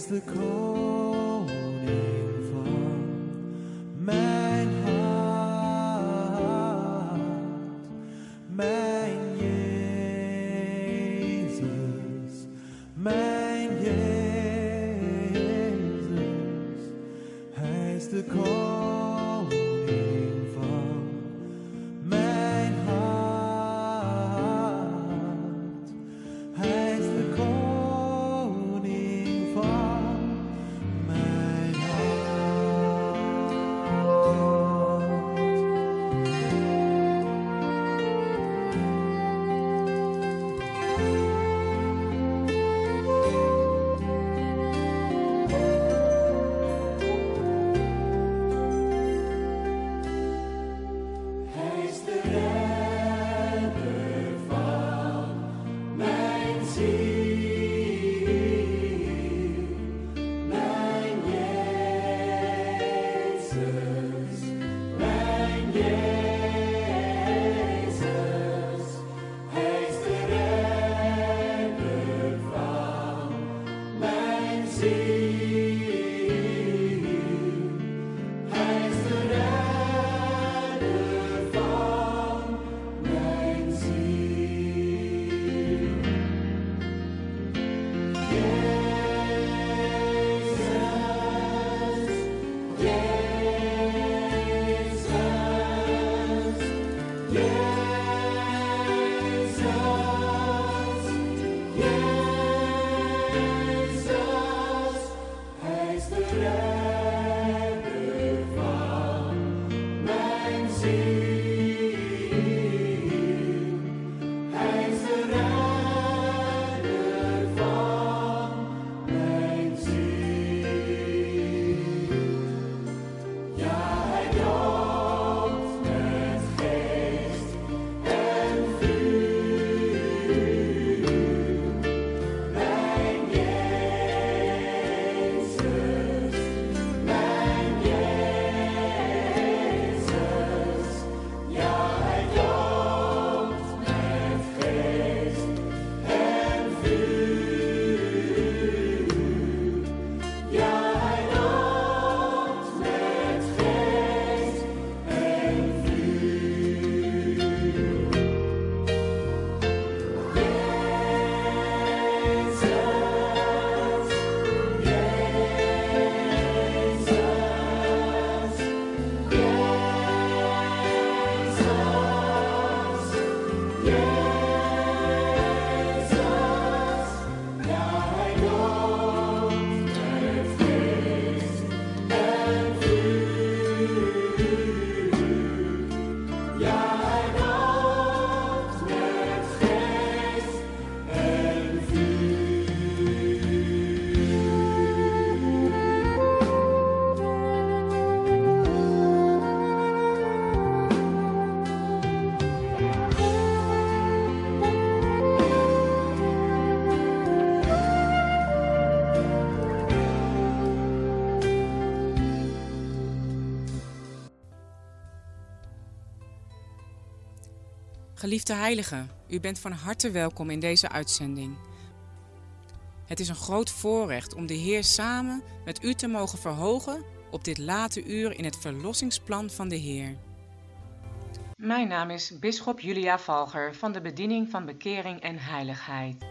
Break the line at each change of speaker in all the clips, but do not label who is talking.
de koning van mijn hart, mijn Jezus, mijn Jezus. Hij is de koning van mijn hart. Hij is de koning van mijn hart. Hij is de redder van mijn ziel, mijn Jezus, mijn Jezus. Hij is de redder van mijn ziel. Hij is de redder van mijn ziel. Hij is de redder van mijn ziel. Hij is de redder van mijn ziel. Ja, hij doodt met geest en vuur. Mijn Jezus, mijn Jezus. Ja, hij doodt met geest en vuur. Ja, hij doodt met geest en vuur.
Geliefde heiligen, u bent van harte welkom in deze uitzending. Het is een groot voorrecht om de Heer samen met u te mogen verhogen op dit late uur in het verlossingsplan van de Heer. Mijn naam is bisschop Julia Valger van de Bediening van Bekering en Heiligheid.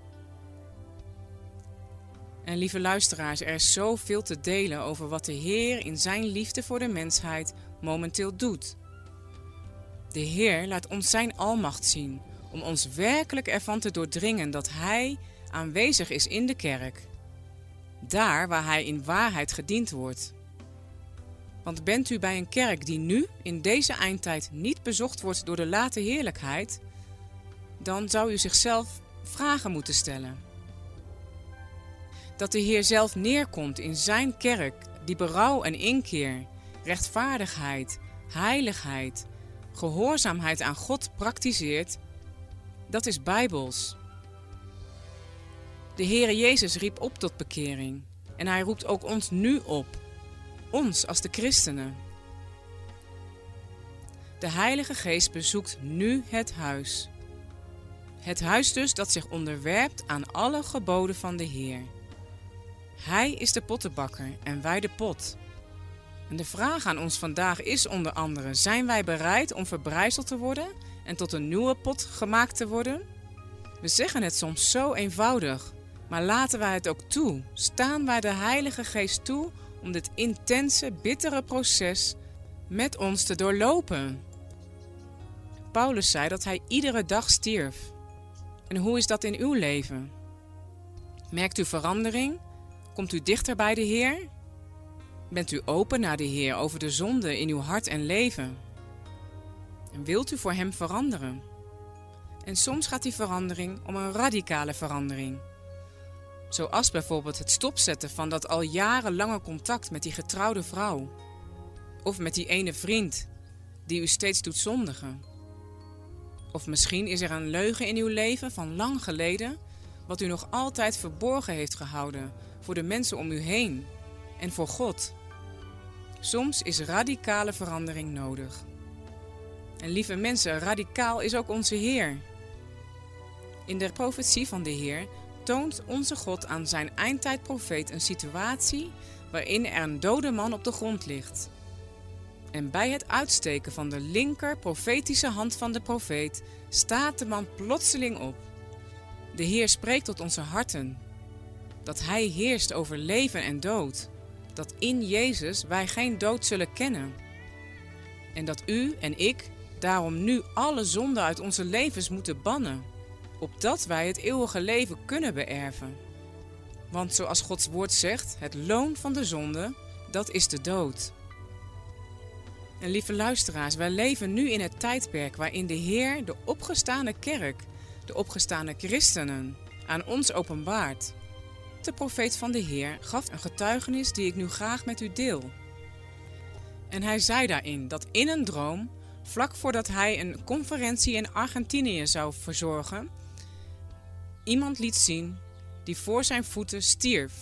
En lieve luisteraars, er is zoveel te delen over wat de Heer in zijn liefde voor de mensheid momenteel doet. De Heer laat ons zijn almacht zien, om ons werkelijk ervan te doordringen dat Hij aanwezig is in de kerk. Daar waar Hij in waarheid gediend wordt. Want bent u bij een kerk die nu, in deze eindtijd, niet bezocht wordt door de late heerlijkheid, dan zou u zichzelf vragen moeten stellen. Dat de Heer zelf neerkomt in zijn kerk, die berouw en inkeer, rechtvaardigheid, heiligheid, gehoorzaamheid aan God praktiseert, dat is bijbels. De Heere Jezus riep op tot bekering en Hij roept ook ons nu op, ons als de christenen. De Heilige Geest bezoekt nu het huis. Het huis dus dat zich onderwerpt aan alle geboden van de Heer. Hij is de pottenbakker en wij de pot. En de vraag aan ons vandaag is onder andere: zijn wij bereid om verbrijzeld te worden en tot een nieuwe pot gemaakt te worden? We zeggen het soms zo eenvoudig, maar laten wij het ook toe. Staan wij de Heilige Geest toe om dit intense, bittere proces met ons te doorlopen? Paulus zei dat hij iedere dag stierf. En hoe is dat in uw leven? Merkt u verandering? Komt u dichter bij de Heer? Bent u open naar de Heer over de zonde in uw hart en leven? En wilt u voor Hem veranderen? En soms gaat die verandering om een radicale verandering. Zoals bijvoorbeeld het stopzetten van dat al jarenlange contact met die getrouwde vrouw. Of met die ene vriend die u steeds doet zondigen. Of misschien is er een leugen in uw leven van lang geleden, wat u nog altijd verborgen heeft gehouden voor de mensen om u heen en voor God. Soms is radicale verandering nodig. En lieve mensen, radicaal is ook onze Heer. In de profetie van de Heer toont onze God aan zijn eindtijdprofeet een situatie waarin er een dode man op de grond ligt. En bij het uitsteken van de linker profetische hand van de profeet staat de man plotseling op. De Heer spreekt tot onze harten, dat Hij heerst over leven en dood, dat in Jezus wij geen dood zullen kennen. En dat u en ik daarom nu alle zonde uit onze levens moeten bannen, opdat wij het eeuwige leven kunnen beërven. Want zoals Gods woord zegt, het loon van de zonde, dat is de dood. En lieve luisteraars, wij leven nu in het tijdperk waarin de Heer de opgestane kerk, de opgestane christenen, aan ons openbaart. De profeet van de Heer gaf een getuigenis die ik nu graag met u deel. En hij zei daarin dat in een droom, vlak voordat hij een conferentie in Argentinië zou verzorgen, iemand liet zien die voor zijn voeten stierf.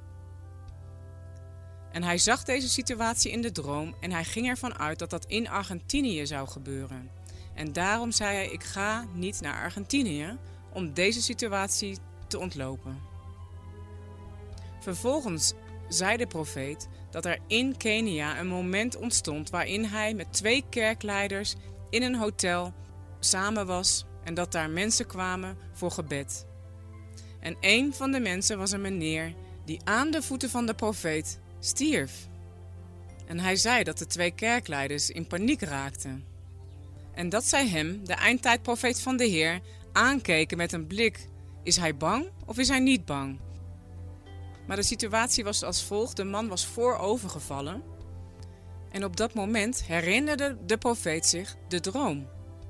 En hij zag deze situatie in de droom en hij ging ervan uit dat dat in Argentinië zou gebeuren. En daarom zei hij: ik ga niet naar Argentinië om deze situatie te ontlopen. Vervolgens zei de profeet dat er in Kenia een moment ontstond waarin hij met 2 kerkleiders in een hotel samen was en dat daar mensen kwamen voor gebed. En een van de mensen was een meneer die aan de voeten van de profeet stierf. En hij zei dat de 2 kerkleiders in paniek raakten. En dat zij hem, de eindtijdprofeet van de Heer, aankeken met een blik: is hij bang of is hij niet bang? Maar de situatie was als volgt: de man was voorovergevallen. En op dat moment herinnerde de profeet zich de droom.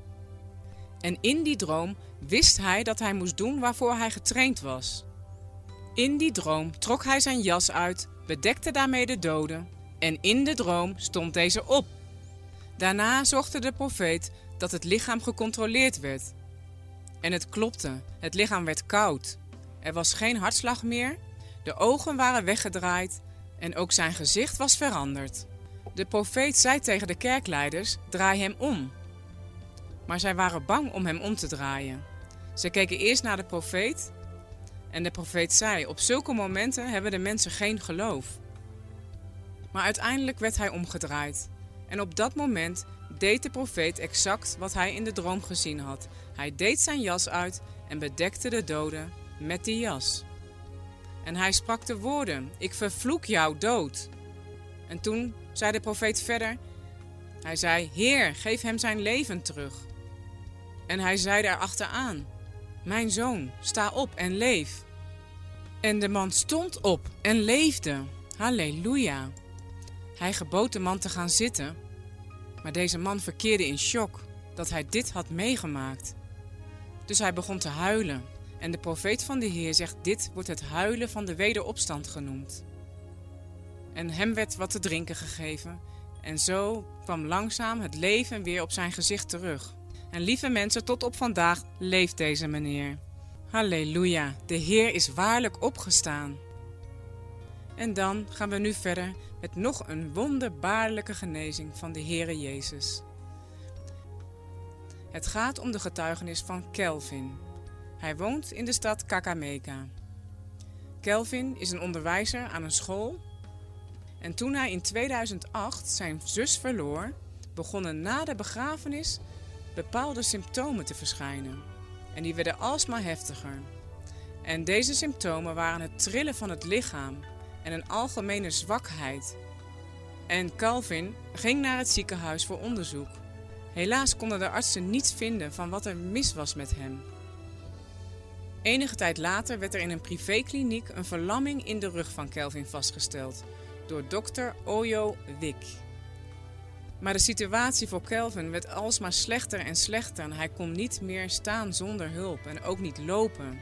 En in die droom wist hij dat hij moest doen waarvoor hij getraind was. In die droom trok hij zijn jas uit, bedekte daarmee de dode, en in de droom stond deze op. Daarna zorgde de profeet dat het lichaam gecontroleerd werd. En het klopte, het lichaam werd koud. Er was geen hartslag meer, de ogen waren weggedraaid en ook zijn gezicht was veranderd. De profeet zei tegen de kerkleiders: draai hem om. Maar zij waren bang om hem om te draaien. Ze keken eerst naar de profeet en de profeet zei: op zulke momenten hebben de mensen geen geloof. Maar uiteindelijk werd hij omgedraaid. En op dat moment deed de profeet exact wat hij in de droom gezien had. Hij deed zijn jas uit en bedekte de dode met die jas. En hij sprak de woorden: ik vervloek jou dood. En toen zei de profeet verder. Hij zei: Heer, geef hem zijn leven terug. En hij zei daarachteraan: mijn zoon, sta op en leef. En de man stond op en leefde. Halleluja. Hij gebood de man te gaan zitten. Maar deze man verkeerde in shock dat hij dit had meegemaakt. Dus hij begon te huilen. En de profeet van de Heer zegt: dit wordt het huilen van de wederopstand genoemd. En hem werd wat te drinken gegeven. En zo kwam langzaam het leven weer op zijn gezicht terug. En lieve mensen, tot op vandaag leeft deze meneer. Halleluja, de Heer is waarlijk opgestaan. En dan gaan we nu verder met nog een wonderbaarlijke genezing van de Heere Jezus. Het gaat om de getuigenis van Kelvin. Hij woont in de stad Kakamega. Kelvin is een onderwijzer aan een school. En toen hij in 2008 zijn zus verloor, begonnen na de begrafenis bepaalde symptomen te verschijnen. En die werden alsmaar heftiger. En deze symptomen waren het trillen van het lichaam en een algemene zwakheid. En Kelvin ging naar het ziekenhuis voor onderzoek. Helaas konden de artsen niets vinden van wat er mis was met hem. Enige tijd later werd er in een privékliniek een verlamming in de rug van Kelvin vastgesteld door dokter Oyo Wick. Maar de situatie voor Kelvin werd alsmaar slechter en slechter en hij kon niet meer staan zonder hulp en ook niet lopen.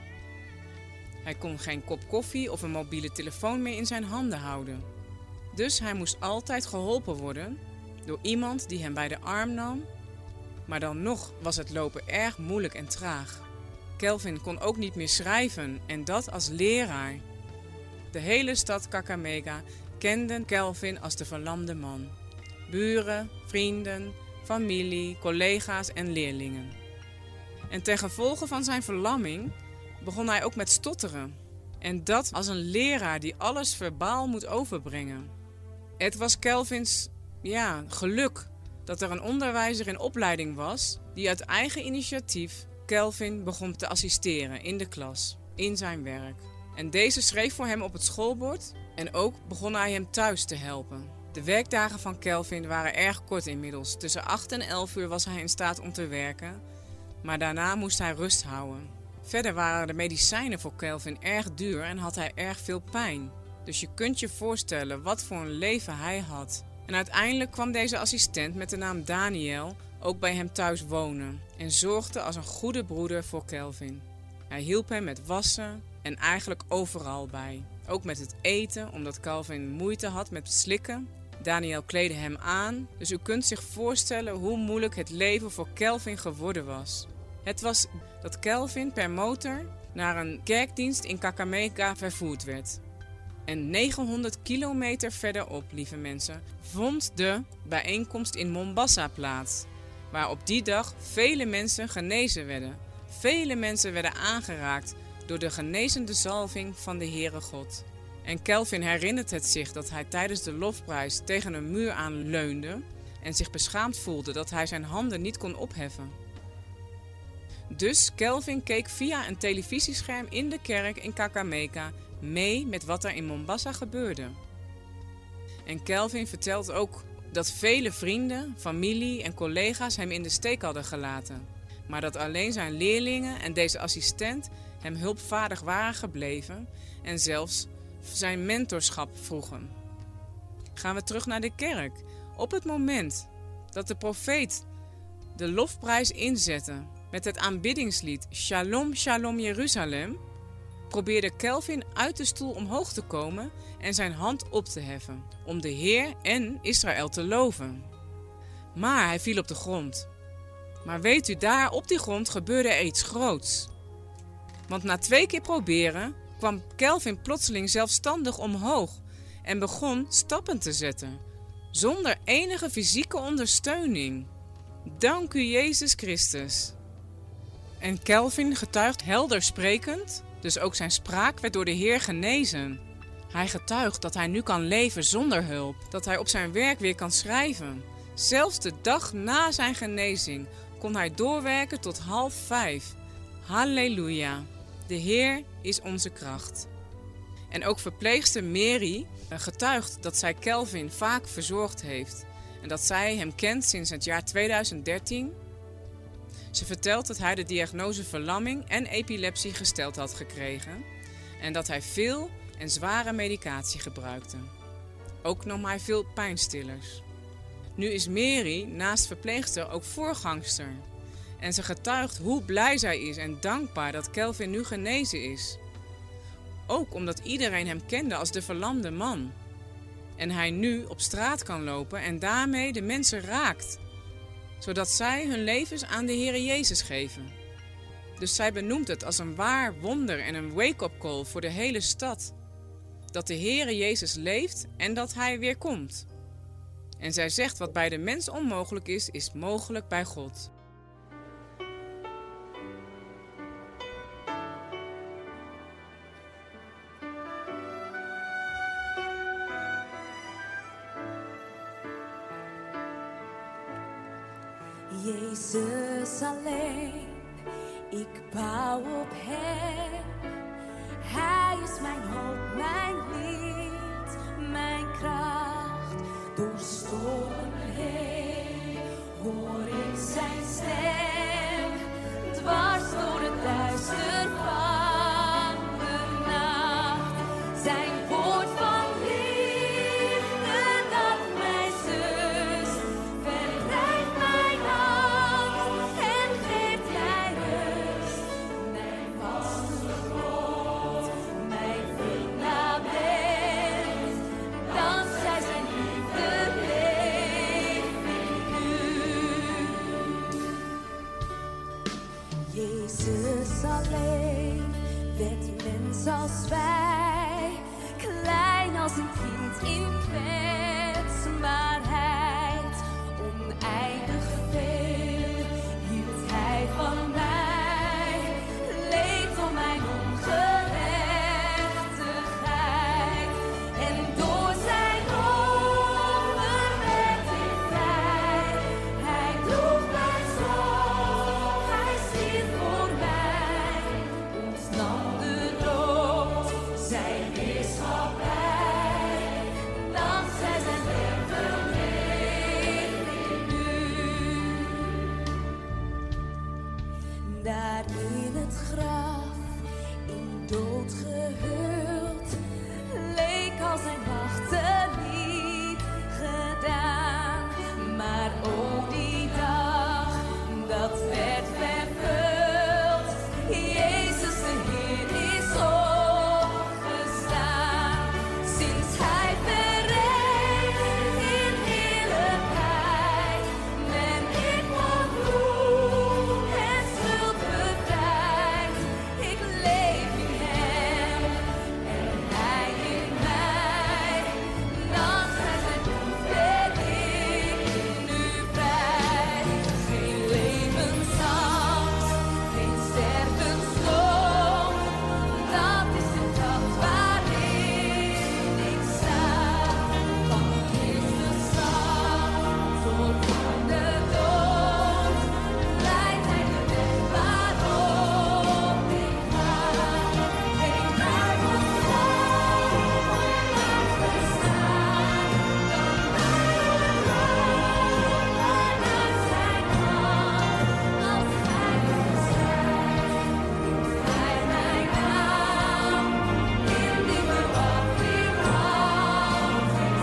Hij kon geen kop koffie of een mobiele telefoon meer in zijn handen houden. Dus hij moest altijd geholpen worden door iemand die hem bij de arm nam. Maar dan nog was het lopen erg moeilijk en traag. Kelvin kon ook niet meer schrijven en dat als leraar. De hele stad Kakamega kende Kelvin als de verlamde man. Buren, vrienden, familie, collega's en leerlingen. En ten gevolge van zijn verlamming begon hij ook met stotteren. En dat als een leraar die alles verbaal moet overbrengen. Het was Kelvins geluk dat er een onderwijzer in opleiding was die uit eigen initiatief Kelvin begon te assisteren in de klas, in zijn werk. En deze schreef voor hem op het schoolbord en ook begon hij hem thuis te helpen. De werkdagen van Kelvin waren erg kort inmiddels. Tussen 8 en 11 uur was hij in staat om te werken, maar daarna moest hij rust houden. Verder waren de medicijnen voor Kelvin erg duur en had hij erg veel pijn. Dus je kunt je voorstellen wat voor een leven hij had. En uiteindelijk kwam deze assistent met de naam Daniel ook bij hem thuis wonen en zorgde als een goede broeder voor Kelvin. Hij hielp hem met wassen en eigenlijk overal bij. Ook met het eten, omdat Kelvin moeite had met slikken. Daniel kleedde hem aan, dus u kunt zich voorstellen hoe moeilijk het leven voor Kelvin geworden was. Het was dat Kelvin per motor naar een kerkdienst in Kakamega vervoerd werd. En 900 kilometer verderop, lieve mensen, vond de bijeenkomst in Mombasa plaats, waar op die dag vele mensen genezen werden. Vele mensen werden aangeraakt door de genezende zalving van de Heere God. En Kelvin herinnert het zich dat hij tijdens de lofprijs tegen een muur aanleunde en zich beschaamd voelde dat hij zijn handen niet kon opheffen. Dus Kelvin keek via een televisiescherm in de kerk in Kakamega mee met wat er in Mombasa gebeurde. En Kelvin vertelt ook dat vele vrienden, familie en collega's hem in de steek hadden gelaten, maar dat alleen zijn leerlingen en deze assistent hem hulpvaardig waren gebleven en zelfs zijn mentorschap vroegen. Gaan we terug naar de kerk. Op het moment dat de profeet de lofprijs inzette met het aanbiddingslied Shalom, Shalom Jeruzalem, probeerde Kelvin uit de stoel omhoog te komen en zijn hand op te heffen om de Heer en Israël te loven. Maar hij viel op de grond. Maar weet u, daar op die grond gebeurde er iets groots. Want na 2 keer proberen kwam Kelvin plotseling zelfstandig omhoog en begon stappen te zetten, zonder enige fysieke ondersteuning. Dank u, Jezus Christus. En Kelvin getuigt helder sprekend, dus ook zijn spraak werd door de Heer genezen. Hij getuigt dat hij nu kan leven zonder hulp, dat hij op zijn werk weer kan schrijven. Zelfs de dag na zijn genezing kon hij doorwerken tot 4:30. Halleluja, de Heer is onze kracht. En ook verpleegster Mary getuigt dat zij Kelvin vaak verzorgd heeft en dat zij hem kent sinds het jaar 2013. Ze vertelt dat hij de diagnose verlamming en epilepsie gesteld had gekregen en dat hij veel en zware medicatie gebruikte. Ook nam hij veel pijnstillers. Nu is Mary naast verpleegster ook voorgangster en ze getuigt hoe blij zij is en dankbaar dat Kelvin nu genezen is. Ook omdat iedereen hem kende als de verlamde man. En hij nu op straat kan lopen en daarmee de mensen raakt, zodat zij hun levens aan de Heere Jezus geven. Dus zij benoemt het als een waar wonder en een wake-up call voor de hele stad. Dat de Heere Jezus leeft en dat hij weer komt. En zij zegt wat bij de mens onmogelijk is mogelijk bij God.
Jezus alleen, ik bouw op Hem. Hij is mijn hoop, mijn lied, mijn kracht. Door stormen heen hoor ik zijn stem. Dwars door het duister van de nacht. Zijn woord van liefde dat mij zust. Verrijdt mijn angst en geeft mij rust. Mijn vaste grond, mijn fundament. Dankzij zijn liefde leef ik nu. Jezus alleen werd mens als wij, klein als een kind in kwetsbaarheid. Oneindig veel hield hij van mij, leed om mijn ongerechtigheid. En door zijn offer werd ik vrij. Hij droeg mijn zorg, hij stierf voor mij. Ontsnam de dood, zijn heerschappij. Dankzij zijn werken leef ik nu. Daar in het graf, in dood gehuld, leek al zijn machten niet gedaan. Maar ook die dag, dat werd vervuld. Jezus de Heer is opgestaan. Sinds hij verrees in heerlijkheid, ben ik van bloed en schuld bevrijd. Ik leef in hem en hij in mij. Dankzij zijn bloed ben ik nu vrij. Geen levensangst, geen stervensnood. Dat is de kracht waarin ik sta. Van Christus zang, zorg voor de dood. Leidt hij de weg waarop ik ga. Geen buik of slag, onlangs bestaan. Dan mij omhoog, vanuit zijn hand. Als hij verschijnt, roept hij mijn naam. In die verwachting houd ik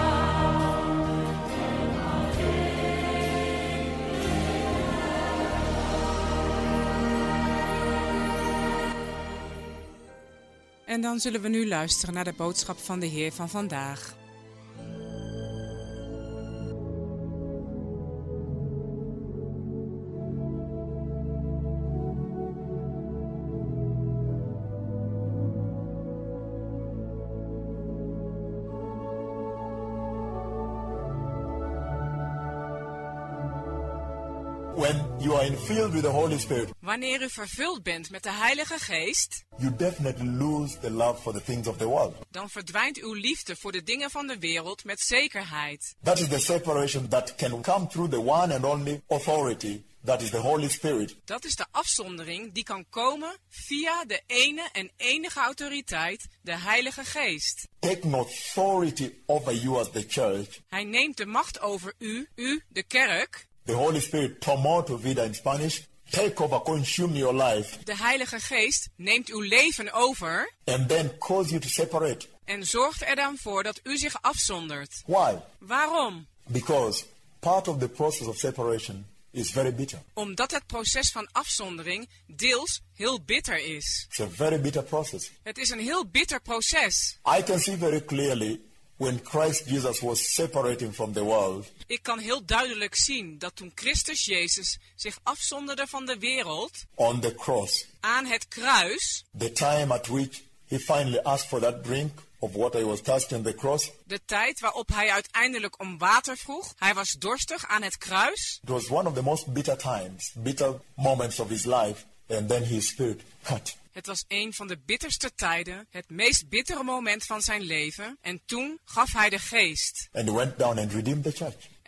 En dan zullen we nu luisteren naar de boodschap van de Heer van vandaag.
When you are filled with the Holy Spirit,
Wanneer u vervuld bent met de Heilige Geest,
you definitely lose the love for the things of the world.
dan verdwijnt uw liefde voor de dingen van de wereld met zekerheid.
That is the separation that can come through the one and only authority, that is the Holy Spirit.
Dat is de afzondering die kan komen via de ene en enige autoriteit, de Heilige Geest.
Taking authority over you as the church.
Hij neemt de macht over u, de kerk.
The Holy Spirit, tomó tu vida in Spanish, take over, consume your life,
De Heilige Geest neemt uw leven over
and then cause you to separate.
en zorgt er dan voor dat u zich afzondert.
Why?
Waarom?
Because part of the process of separation is very bitter.
Omdat het proces van afzondering deels heel bitter is.
It's a very bitter process.
Het is een heel bitter proces.
I can see very clearly when Christ Jesus was separating from the world,
Ik kan heel duidelijk zien dat toen Christus Jezus zich afzonderde van de wereld,
on the cross,
aan het kruis,
the time at which he finally asked for that drink of water he was thirsty on the cross,
de tijd waarop hij uiteindelijk om water vroeg, hij was dorstig aan het kruis.
it was one of the most bitter times, bitter moments of his life, and then his spirit cut.
Het was een van de bitterste tijden, het meest bittere moment van zijn leven. En toen gaf hij de geest.
And he went down and redeemed the church.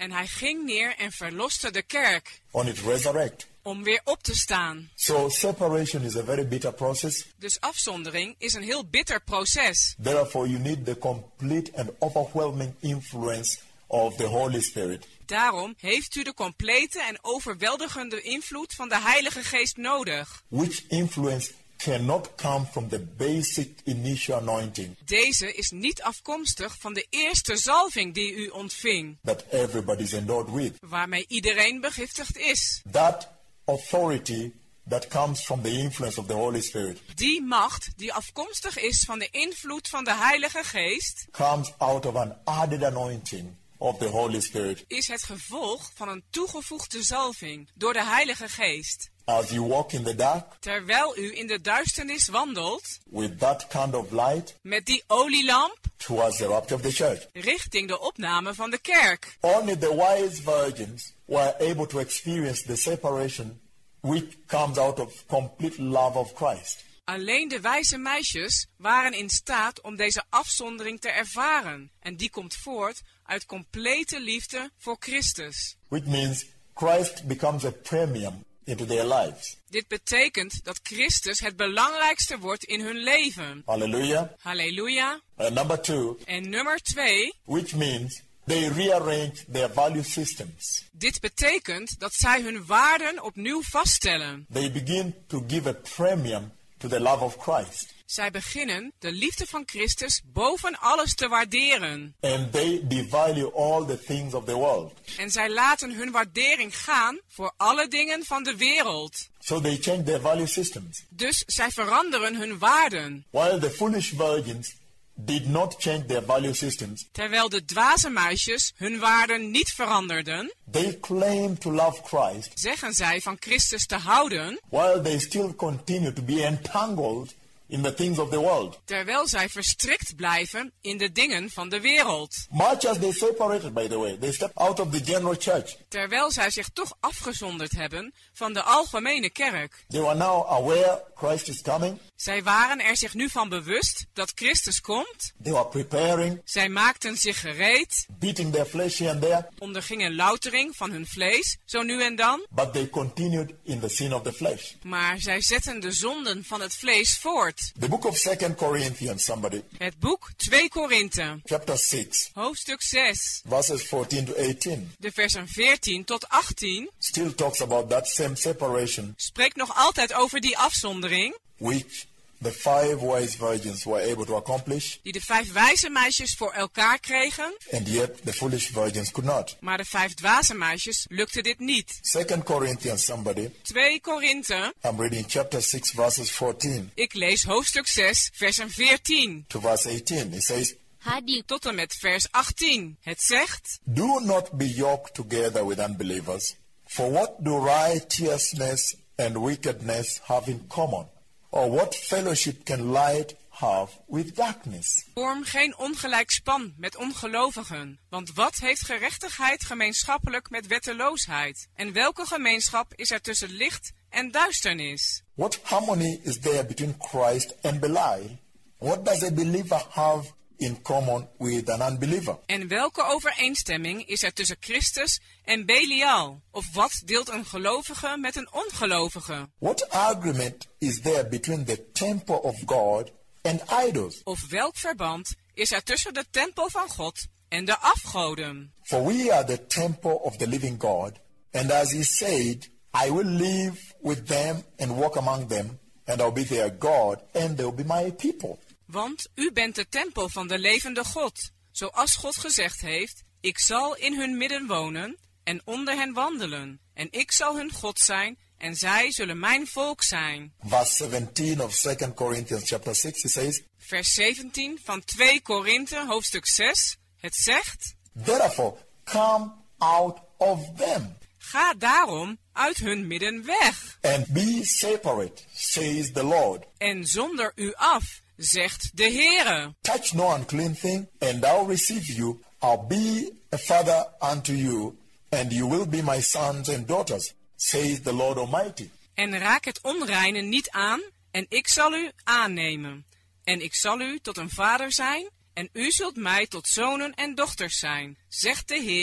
En hij ging neer en verloste de kerk,
on it resurrect.
om weer op te staan.
So separation is a very bitter process.
Dus afzondering is een heel bitter proces.
Therefore, you need the complete and overwhelming influence of the Holy Spirit.
Daarom heeft u de complete en overweldigende invloed van de Heilige Geest nodig.
Which influence cannot come from the basic initial anointing
Deze is niet afkomstig van de eerste zalving die u ontving,
that everybody is endowed with.
waarmee iedereen begiftigd is.
That authority that comes from the influence of the Holy Spirit
Die macht die afkomstig is van de invloed van de Heilige Geest,
comes out of an added anointing of the Holy Spirit.
is het gevolg van een toegevoegde zalving door de Heilige Geest.
As you walk in the dark
Terwijl u in de duisternis wandelt,
with that kind of light
met die olielamp,
towards the rapture of the church.
richting de opname van de kerk.
Only the wise virgins were able to experience the separation which comes out of complete love of Christ.
Alleen de wijze meisjes waren in staat om deze afzondering te ervaren. En die komt voort uit complete liefde voor Christus.
Which means Christ becomes a premium into their lives.
Dit betekent dat Christus het belangrijkste wordt in hun leven.
Hallelujah.
Halleluja.
And number 2,
En nummer 2,
which means they rearrange their value systems.
dit betekent dat zij hun waarden opnieuw vaststellen.
They begin to give a premium to the love of Christ.
Zij beginnen de liefde van Christus boven alles te waarderen.
And they devalue all the things of the world.
En zij laten hun waardering gaan voor alle dingen van de wereld.
So they change their value systems.
Dus zij veranderen hun waarden.
While the foolish virgins did not change their value systems,
Terwijl de dwaze meisjes hun waarden niet veranderden,
they claim to love Christ,
zeggen zij van Christus te houden,
while they still continue to be entangled in the things of the world.
terwijl zij verstrikt blijven in de dingen van de wereld.
Much as they separated, by the way, they stepped out of the general church.
Terwijl zij zich toch afgezonderd hebben van de algemene kerk.
They were now aware Christ is coming.
Zij waren er zich nu van bewust dat Christus komt.
They were preparing,
Zij maakten zich gereed,
beating their flesh here and there,
ondergingen loutering van hun vlees, zo nu en dan.
but they continued in the sin of the flesh.
Maar zij zetten de zonden van het vlees voort.
The book of 2 Corinthians, somebody,
Het boek 2 Korinthe,
chapter 6,
hoofdstuk 6,
verses 14 to 18,
de versen 14 tot 18,
still talks about that same separation
spreekt nog altijd over die afzondering,
which the 5 wise virgins were able to accomplish,
die de 5 wijze meisjes voor elkaar kregen,
and yet the foolish virgins could not.
maar de 5 dwaze meisjes lukte dit niet.
2 Corinthians, somebody,
2 Korinthe,
I'm reading chapter 6, verses 14
ik lees hoofdstuk 6, versen 14
to verse 18. It says,
hadi
tot en met vers 18. Het zegt,
do not be yoked together with unbelievers. For what do righteousness and wickedness have in common? Or what fellowship can light have with darkness?
vorm geen ongelijk span met ongelovigen. Want wat heeft gerechtigheid gemeenschappelijk met wetteloosheid? En welke gemeenschap is er tussen licht en duisternis?
What harmony is there between Christ and Belial? What does a believer have in common with an unbeliever?
En welke overeenstemming is er tussen Christus en Belial? Of wat deelt een gelovige met een ongelovige?
What agreement is there between the temple of God and idols?
Of welk verband is er tussen de tempel van God en de afgoden?
For we are the temple of the living God, and as he said, I will live with them and walk among them, and I'll be their God, and they'll be my people.
Want u bent de tempel van de levende God. Zoals God gezegd heeft, ik zal in hun midden wonen en onder hen wandelen. En ik zal hun God zijn en zij zullen mijn volk zijn.
Verse 17 of 2 Corinthians chapter 6, it says,
Vers 17 van 2 Korinthe hoofdstuk 6. Het zegt,
therefore come out of them,
ga daarom uit hun midden weg.
and be separate, says the Lord.
En zonder u af, zegt de Heere.
Touch no unclean thing, and I'll receive you. I'll be a father unto you, and you will be my sons and daughters, says the Lord Almighty.
En raak het onreine niet aan, en ik zal u aannemen. En ik zal u tot een vader zijn, en u zult mij tot zonen en dochters zijn, zegt de Heere,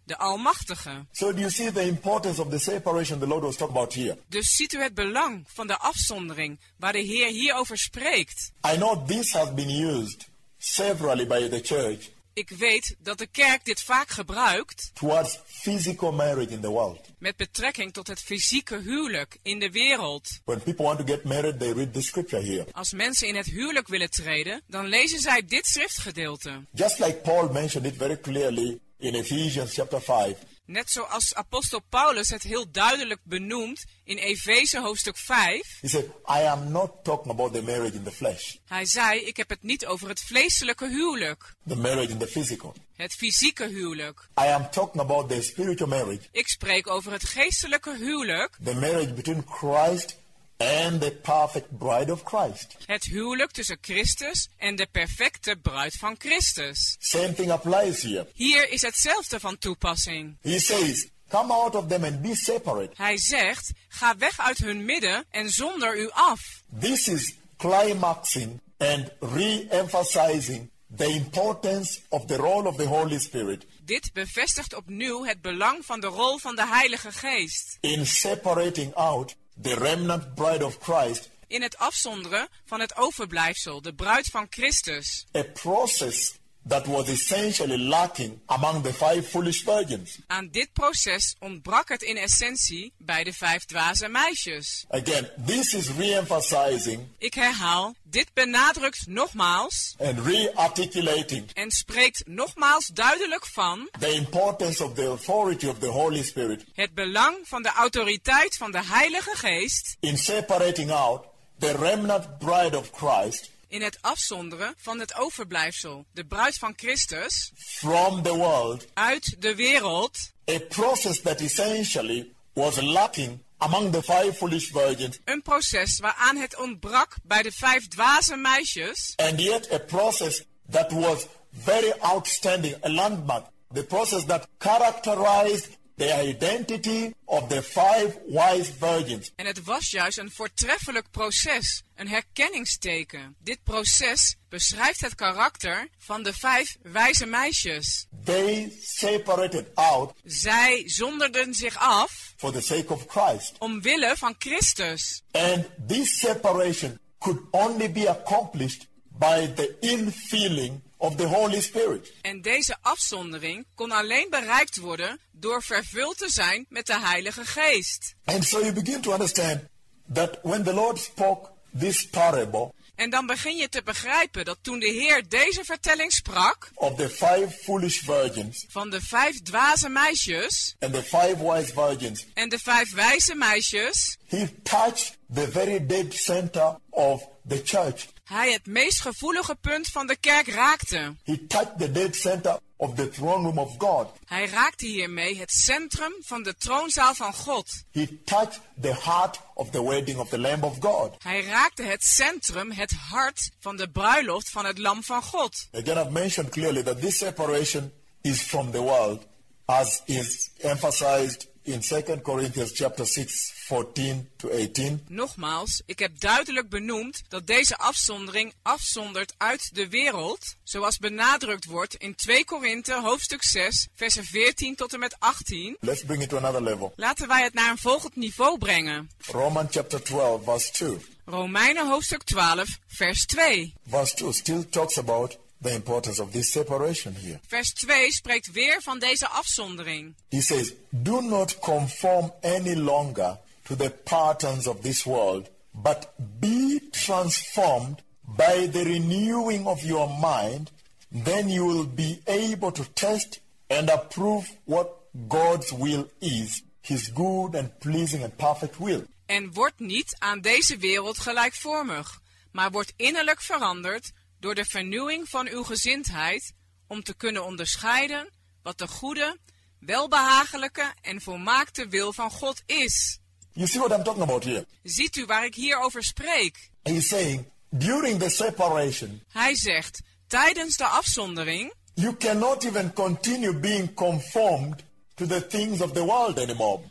de Almachtige.
So do you see the importance of the separation the Lord was talking about here?
Dus ziet u het belang van de afzondering waar de Heer hierover spreekt.
I know this has been used severally by the church
Ik weet dat de kerk dit vaak gebruikt
towards physical marriage in the world.
met betrekking tot het fysieke huwelijk in de wereld.
When people want to get married, they read this scripture here.
Als mensen in het huwelijk willen treden, dan lezen zij dit schriftgedeelte.
Just like Paul mentioned it very clearly in Ephesians chapter 5.
Net zoals apostel Paulus het heel duidelijk benoemt in Efeze hoofdstuk 5.
He said, I am not talking about the marriage in the flesh,
Hij zei, ik heb het niet over het vleeselijke huwelijk,
the marriage in the physical.
het fysieke huwelijk.
I am talking about the spiritual marriage,
Ik spreek over het geestelijke huwelijk,
the marriage between Christ and the perfect bride of Christ.
het huwelijk tussen Christus en de perfecte bruid van Christus.
Same thing applies here.
Hier is hetzelfde van toepassing.
He says, come out of them and be separate.
Hij zegt, ga weg uit hun midden en zonder u af.
This is climaxing and re-emphasizing the importance of the role of the Holy Spirit
Dit bevestigt opnieuw het belang van de rol van de Heilige Geest
in separating out the remnant bride of Christ,
in het afzonderen van het overblijfsel, de bruid van Christus.
a process that was essentially lacking among the 5 foolish virgins.
Aan dit proces ontbrak het in essentie bij de 5 dwaze meisjes.
Again, this is re-emphasizing
Ik herhaal, dit benadrukt nogmaals
and re-articulating
en spreekt nogmaals duidelijk van
the importance of the authority of the Holy Spirit
het belang van de autoriteit van de Heilige Geest
in separating out the remnant bride of Christ
in het afzonderen van het overblijfsel, de bruid van Christus,
from the world,
uit de wereld.
a process that essentially was lacking among the 5 foolish virgins,
Een proces waaraan het ontbrak bij de 5 dwaze meisjes,
and yet a process that was very outstanding, a landmark, the process that characterized the identity of the 5 wise virgins.
en het was juist een voortreffelijk proces, een herkenningsteken. Dit proces beschrijft het karakter van de 5 wijze meisjes.
They separated out
Zij zonderden zich af
for the sake of Christ.
omwille van Christus.
And this separation could only be accomplished by the infilling of the Holy Spirit.
En deze afzondering kon alleen bereikt worden door vervuld te zijn met de Heilige Geest.
And so you begin to understand that when the Lord spoke this parable
En dan begin je te begrijpen dat toen de Heer deze vertelling sprak
of the 5 foolish virgins
van de 5 dwaze meisjes
and the 5 wise virgins,
en de 5 wijze meisjes,
he touched the very dead center of the church.
hij het meest gevoelige punt van de kerk raakte.
He touched the dead center of the throne room of God.
Hij raakte hiermee het centrum van de troonzaal van God.
He touched the heart of the wedding of the Lamb of God.
Hij raakte het centrum, het hart van de bruiloft van het Lam van God.
Again, I've mentioned clearly that this separation is from the world, as is emphasized in 2 Corinthians chapter 6, 14 to 18.
Nogmaals, ik heb duidelijk benoemd dat deze afzondering afzondert uit de wereld, zoals benadrukt wordt in 2 Korinthe hoofdstuk 6, versen 14 tot en met 18.
Let's bring it to another level.
Laten wij het naar een volgend niveau brengen.
Romans chapter 12, verse 2.
Romeinen hoofdstuk 12, vers 2.
Verse 2 still talks about the importance of this separation here.
Vers 2 spreekt weer van deze afzondering.
He says, do not conform any longer to the patterns of this world, but be transformed by the renewing of your mind. Then you will be able to test and approve what God's will is, his good and pleasing and perfect will.
En word niet aan deze wereld gelijkvormig, maar word innerlijk veranderd door de vernieuwing van uw gezindheid, om te kunnen onderscheiden wat de goede, welbehagelijke en volmaakte wil van God is.
You see what I'm talking about here?
Ziet u waar ik hier over spreek?
He's saying, during the separation,
Hij zegt, tijdens de afzondering
you cannot even continue being conformed to the things of the world anymore.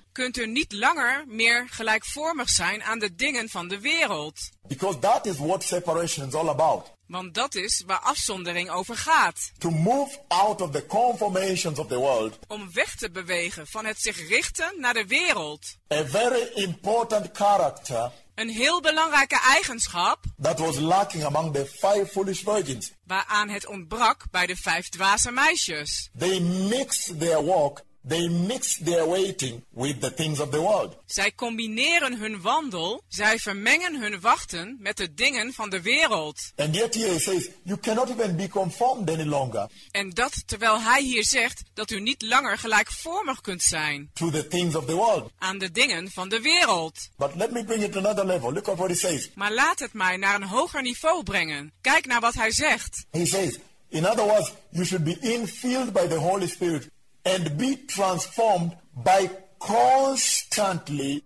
kunt u niet langer meer gelijkvormig zijn aan de dingen van de wereld.
Because that is what separation is all about.
Want dat is waar afzondering over gaat.
To move out of the conformations of the world.
Om weg te bewegen van het zich richten naar de wereld.
A very important character
Een heel belangrijke eigenschap
that was lacking among the 5 foolish virgins.
waaraan het ontbrak bij de 5 dwaze meisjes.
They mixed their walk, they mixed their waiting with the things of the world.
Zij combineren hun wandel, zij vermengen hun wachten met de dingen van de wereld.
And yet here he says, you cannot even be conformed any longer
En dat terwijl hij hier zegt dat u niet langer gelijkvormig kunt zijn
to the things of the world.
aan de dingen van de wereld.
But let me bring it to another level. Look at what he says.
Maar laat het mij naar een hoger niveau brengen. Kijk naar wat hij zegt.
He says, in other words, you should be infilled by the Holy Spirit and be transformed by constantly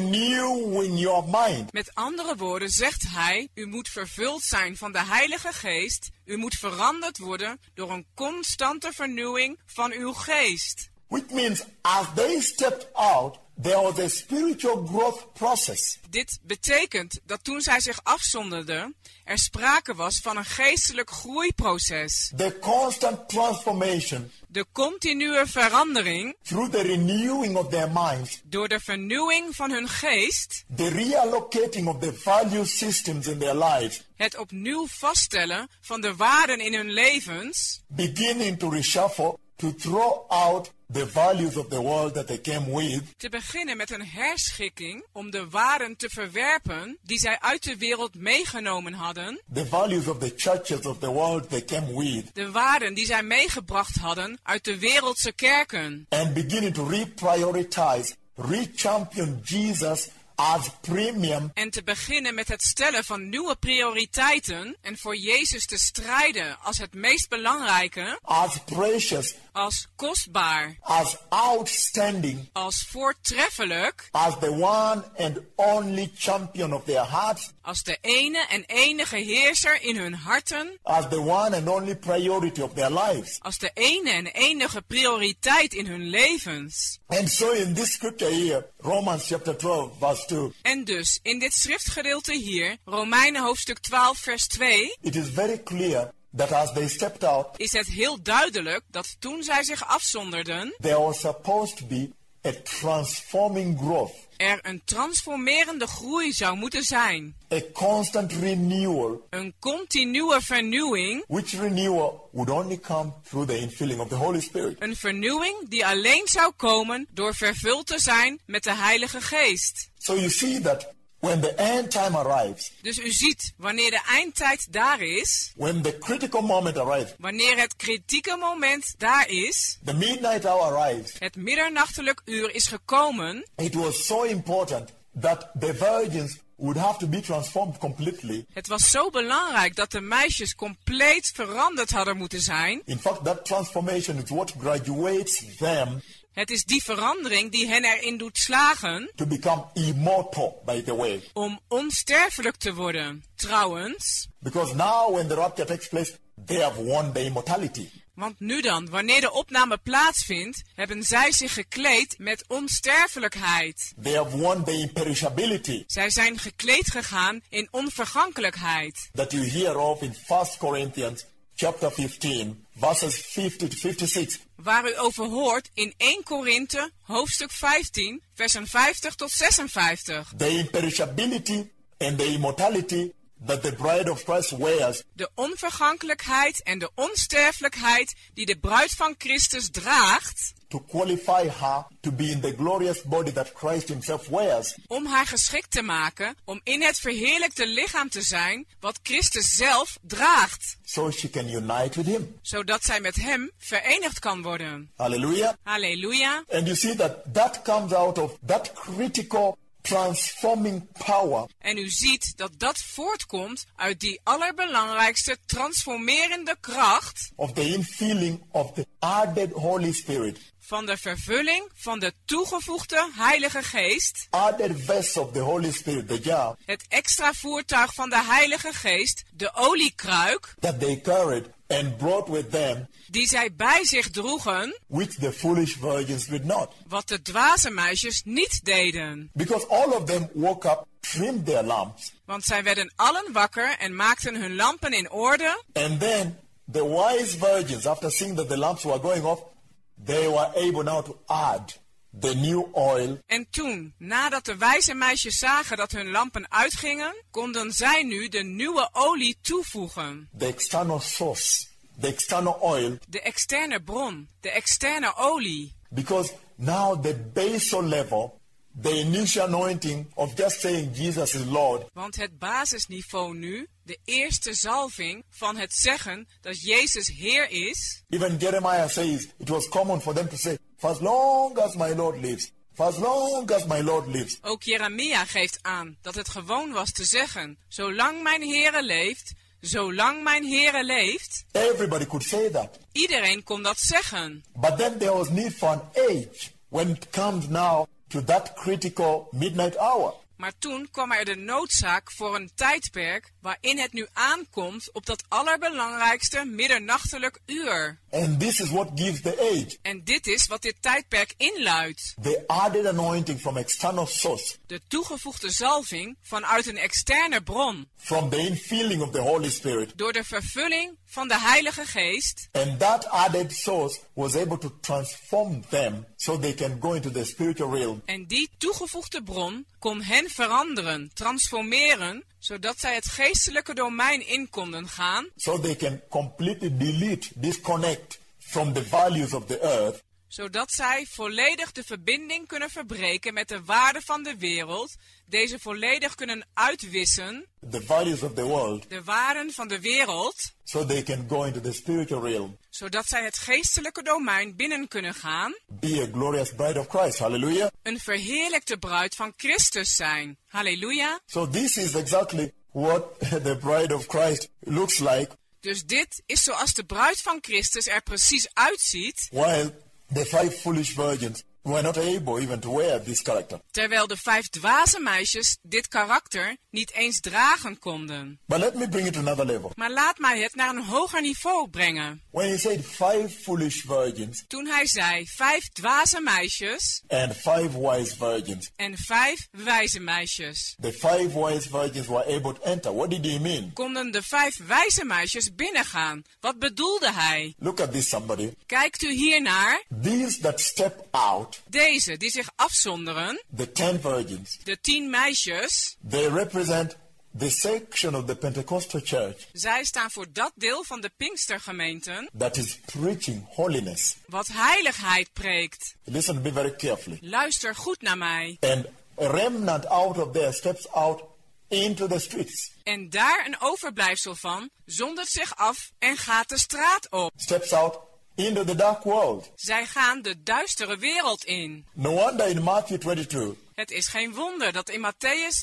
renewing your mind.
Met andere woorden zegt hij, u moet vervuld zijn van de Heilige Geest. U moet veranderd worden door een constante vernieuwing van uw geest.
Which means as they stepped out, there was a spiritual growth process.
Dit betekent dat toen zij zich afzonderden, er sprake was van een geestelijk groeiproces.
The constant transformation
De continue verandering
through the renewing of their minds,
door de vernieuwing van hun geest,
the reallocating of the value systems in their lives,
het opnieuw vaststellen van de waarden in hun levens,
beginning to reshuffle, to throw out the values of the world that they came with,
te beginnen met een herschikking om de waarden te verwerpen die zij uit de wereld meegenomen hadden,
the values of the churches of the world they came with,
de waarden die zij meegebracht hadden uit de wereldse kerken,
and beginning to reprioritize, rechampion Jesus as premium,
en te beginnen met het stellen van nieuwe prioriteiten en voor Jezus te strijden als het meest belangrijke,
as precious,
als kostbaar,
as outstanding,
als voortreffelijk,
as the one and only champion of their hearts,
als de ene en enige heerser in hun harten,
as the one and only priority of their lives.
als de ene en enige prioriteit in hun levens.
And so in this scripture here, Romans chapter 12 verse 2,
En dus, in dit schriftgedeelte hier, Romeinen hoofdstuk 12 vers 2,
it is very clear that as they stepped out,
is het heel duidelijk dat toen zij zich afzonderden,
there was supposed to be a transforming growth,
er een transformerende groei zou moeten zijn.
a constant renewal,
Een continue vernieuwing,
which renewal would only come through the infilling of the Holy Spirit.
een vernieuwing die alleen zou komen door vervuld te zijn met de Heilige Geest.
So you see that when the end time arrives,
Dus u ziet, wanneer de eindtijd daar is,
when the critical moment arrives,
wanneer het kritieke moment daar is,
the midnight hour arrives,
het middernachtelijk uur is gekomen,
it was so important that the virgins would have to be transformed completely.
het was zo belangrijk dat de meisjes compleet veranderd hadden moeten zijn.
In fact, that transformation is what graduates them
Het is die verandering die hen erin doet slagen
to become immortal, by the way.
om onsterfelijk te worden. Trouwens,
Because now when the rapture takes place, they have won the immortality.
want nu dan, wanneer de opname plaatsvindt, hebben zij zich gekleed met onsterfelijkheid.
They have won the imperishability
Zij zijn gekleed gegaan in onvergankelijkheid.
that you hear of in 1 Corinthians chapter 15, verses 50 to 56.
Waar u over hoort in 1 Korinthe, hoofdstuk 15, versen 50 tot 56.
The imperishability and the immortality that the bride of Christ wears
De onvergankelijkheid en de onsterfelijkheid die de bruid van Christus draagt,
to qualify her to be in the glorious body that Christ himself wears.
om haar geschikt te maken om in het verheerlijkte lichaam te zijn wat Christus zelf draagt,
So she can unite with him.
zodat zij met hem verenigd kan worden.
Hallelujah.
Halleluja.
And you see that comes out of that critical transforming power
En u ziet dat dat voortkomt uit die allerbelangrijkste transformerende kracht
of the infilling of the added Holy Spirit,
van de vervulling van de toegevoegde Heilige Geest,
added vessel of the Holy Spirit, the jar
het extra voertuig van de Heilige Geest, de oliekruik,
that they carried and brought with them,
die zij bij zich droegen,
which the foolish virgins did not.
wat de dwaze meisjes niet deden.
Because all of them woke up, trimmed their lamps,
Want zij werden allen wakker en maakten hun lampen in orde.
and then the wise virgins, after seeing that the lamps were going off, they were able now to add the new oil.
En toen, nadat de wijze meisjes zagen dat hun lampen uitgingen, konden zij nu de nieuwe olie toevoegen.
The external source, the external oil,
De externe bron, de externe olie.
because now the basal level, the initial anointing of just saying Jesus is Lord,
Want het basisniveau nu, de eerste zalving van het zeggen dat Jezus Heer is.
even Jeremiah says it was common for them to say, for as long as my Lord lives, for as long as my Lord lives.
Ook Jeremia geeft aan dat het gewoon was te zeggen, zolang mijn Heere leeft, zolang mijn Heere leeft.
Everybody could say that.
Iedereen kon dat zeggen.
But then there was need for an age when it comes now to that critical midnight hour.
Maar toen kwam er de noodzaak voor een tijdperk waarin het nu aankomt op dat allerbelangrijkste middernachtelijk uur.
And this is what gives the age.
En dit is wat dit tijdperk inluidt.
The added anointing from external source,
De toegevoegde zalving vanuit een externe bron.
from the infilling of the Holy Spirit.
Door de vervulling van de Heilige Geest.
And that added source was able to transform them so they can go into the spiritual realm.
En die toegevoegde bron kon hen veranderen, transformeren, zodat zij het geestelijke domein in konden gaan.
So they can completely delete, disconnect from the values of the earth,
Zodat zij volledig de verbinding kunnen verbreken met de waarden van de wereld. Deze volledig kunnen uitwissen,
the values of the world,
de waarden van de wereld.
so they can go into the spiritual realm.
Zodat zij het geestelijke domein binnen kunnen gaan.
Be a glorious bride of Christ. Hallelujah.
Een verheerlijkte bruid van Christus zijn. Halleluja.
So this is exactly what the bride of Christ looks like,
Dus dit is zoals de bruid van Christus er precies uitziet.
while the 5 foolish virgins were not able even to wear this character.
Terwijl de 5 dwaze meisjes dit karakter niet eens dragen konden.
But let me bring it to another level.
Maar laat mij het naar een hoger niveau brengen.
When he said 5 foolish virgins
Toen hij zei 5 dwaze meisjes
and 5 wise virgins,
en 5 wijze meisjes.
the 5 wise virgins were able to enter. What did he mean?
Konden de 5 wijze meisjes binnengaan. Wat bedoelde hij?
Look at this, somebody.
Kijkt u hiernaar.
These that step out,
Deze die zich afzonderen,
the 10 virgins,
de 10 meisjes,
they represent the section of the Pentecostal church
zij staan voor dat deel van de Pinkstergemeenten
that is preaching holiness.
wat heiligheid preekt.
Listen to me very carefully.
Luister goed naar mij.
And a remnant out of there steps out into the streets,
En daar een overblijfsel van zondert zich af en gaat de straat op.
steps out into the dark world.
Zij gaan de duistere wereld in.
No wonder in Matthew 22,
Het is geen wonder dat in Matthäus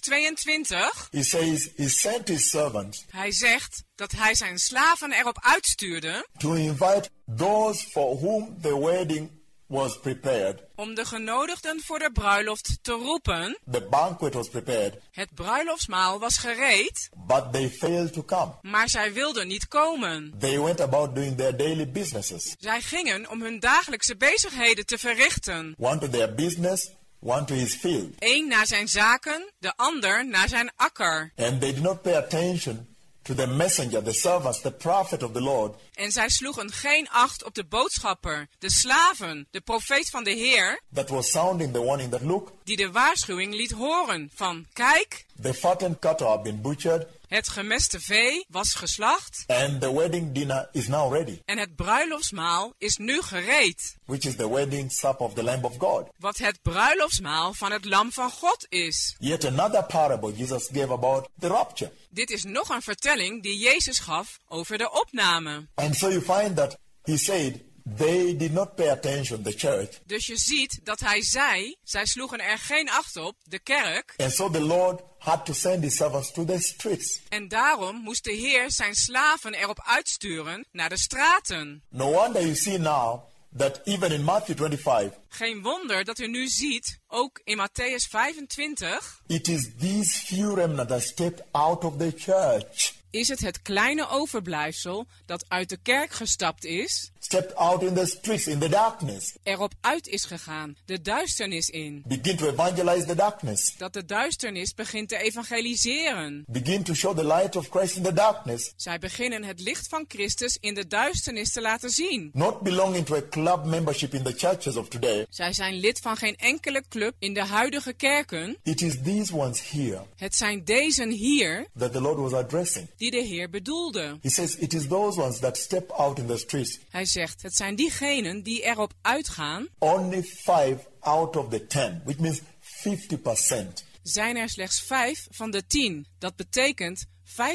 22
he says he sent his servants
hij zegt dat hij zijn slaven erop uitstuurde
to invite those for whom the wedding was prepared.
om de genodigden voor de bruiloft te roepen.
The banquet was prepared,
Het bruiloftsmaal was gereed,
but they failed to come.
maar zij wilden niet komen.
They went about doing their daily businesses.
Zij gingen om hun dagelijkse bezigheden te verrichten.
One to their business, one to his field.
Eén naar zijn zaken, de ander naar zijn akker.
And they did not pay attention to the messenger, the servants, the prophet of the Lord,
En zij sloegen geen acht op de boodschapper, de slaven, de profeet van de Heer,
that was sounding the warning that, look,
die de waarschuwing liet horen van, kijk,
the fattened cattle have been butchered,
het gemeste vee was geslacht
and the wedding dinner is now ready,
en het bruiloftsmaal is nu gereed.
which is the wedding supper of the Lamb of God.
Wat het bruiloftsmaal van het lam van God is.
Yet another parable Jesus gave about the rapture.
Dit is nog een vertelling die Jezus gaf over de opname.
And so you find that he said they did not pay attention, the church.
Dus je ziet dat hij zei, zij sloegen er geen acht op, de kerk.
And so the Lord had to send his servants to the streets.
En daarom moest de Heer zijn slaven erop uitsturen naar de straten.
No wonder you see now that even in Matthew 25,
Geen wonder dat u nu ziet, ook in Mattheüs 25,
it is these few remnant that stepped out of the church,
is het kleine overblijfsel dat uit de kerk gestapt is,
stepped out in the streets, in the darkness,
erop uit is gegaan, de duisternis in.
begin to evangelize the darkness,
Dat de duisternis begint te evangeliseren.
begin to show the light of Christ in the darkness,
Zij beginnen het licht van Christus in de duisternis te laten zien.
not belonging to a club membership in the churches of today.
Zij zijn lid van geen enkele club in de huidige kerken.
It is these ones here
Het zijn deze hier
that the Lord was addressing.
die de Heer bedoelde.
He says it is those ones that step out in the streets.
Hij zegt, het zijn diegenen die erop uitgaan.
Only 5 out of the 10, which means 50%,
Zijn er slechts 5 van de 10. Dat betekent